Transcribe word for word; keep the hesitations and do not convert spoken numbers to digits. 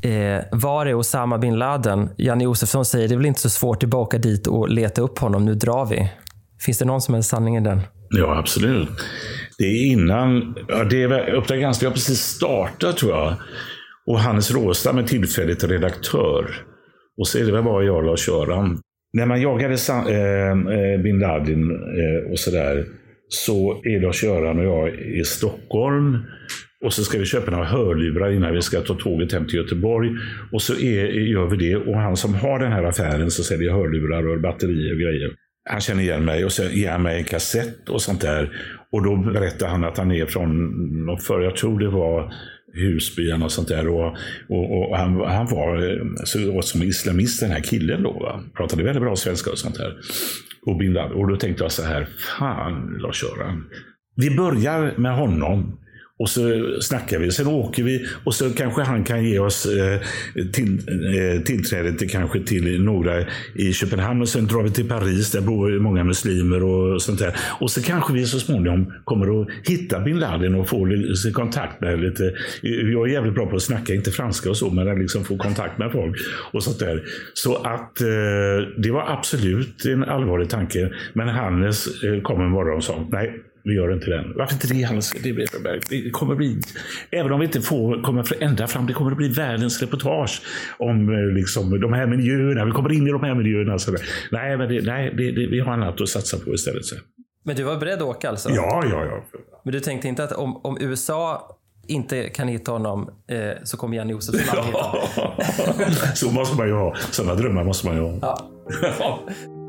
Eh, var är Osama bin Laden? Janne Josefsson säger det är väl inte så svårt att åka dit och leta upp honom. Nu drar vi. Finns det någon som helst sanning i den? Ja, absolut. Det är innan, ja, det är Uppdrag granskning har precis startat tror jag. Och Hannes Råstam är tillfälligt redaktör. Och så är det väl bara jag och Lars-Göran. När man jagade äh, bin Laden äh, och sådär, så är Lars-Göran och jag i Stockholm. Och så ska vi köpa några hörlurar innan vi ska ta tåget hem till Göteborg. Och så är, gör vi det. Och han som har den här affären så säljer hörlurar och batterier och grejer. Han känner igen mig och så ger han mig en kassett och sånt där. Och då berättar han att han är från, för jag tror det var Husbyen och sånt där. Och, och, och han, han var så som islamist, den här killen då. Va? Pratade väldigt bra svenska och sånt där. Och, bin Laden. Och då tänkte jag så här, fan Lars-Göran. Vi börjar med honom. Och så snackar vi, sen åker vi och så kanske han kan ge oss eh, till, eh, tillträde till, kanske till några i Köpenhamn och sen drar vi till Paris, där bor många muslimer och sånt där. Och så kanske vi så småningom kommer att hitta bin Laden och få lite kontakt med lite, jag är jävligt bra på att snacka, inte franska och så, men att liksom få kontakt med folk och sånt där. Så att eh, det var absolut en allvarlig tanke, men Hannes eh, kom en morgon och sa, nej, vi gör inte den. Varför inte det, Hannes? Det, blir, det kommer bli, även om vi inte får komma ända fram, det kommer att bli världens reportage om liksom, de här miljöerna. Vi kommer in i de här miljöerna. Så nej, men det, nej det, det, vi har annat att satsa på istället. Så. Men du var beredd att åka alltså? Ja, ja, ja. Men du tänkte inte att om, om U S A inte kan hitta honom eh, så kommer Janne Josefsson hitta honom? Så måste man ju ha. Sådana drömmar måste man ju ha. Ja.